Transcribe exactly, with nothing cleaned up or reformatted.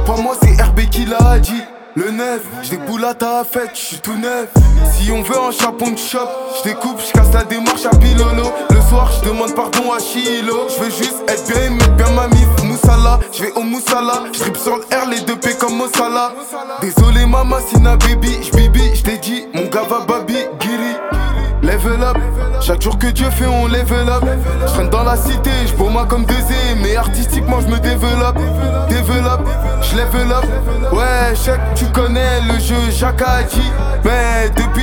pas moi, c'est R B qui l'a dit. Le neuf, j'déboule à ta fête, j'suis tout neuf. Si on veut un chapon de shop, j'découpe, j'casse la démarche à Pilolo. Le soir, j'demande pardon à Chilo. J'veux juste être bien et mettre bien ma mif. Moussala, j'vais au Moussala. J'trip sur le R, les deux P comme Mossala. Désolé mama, Sina baby, j'bibi, j't'ai dit, mon gars va babi, guiri. Level up, chaque jour que Dieu fait on level up. J'traîne dans la cité, j'bourre comme deux et mais artistiquement j'me développe. Développe, j'level up. Ouais, chèque, tu connais le jeu, Jacques a dit. Mais depuis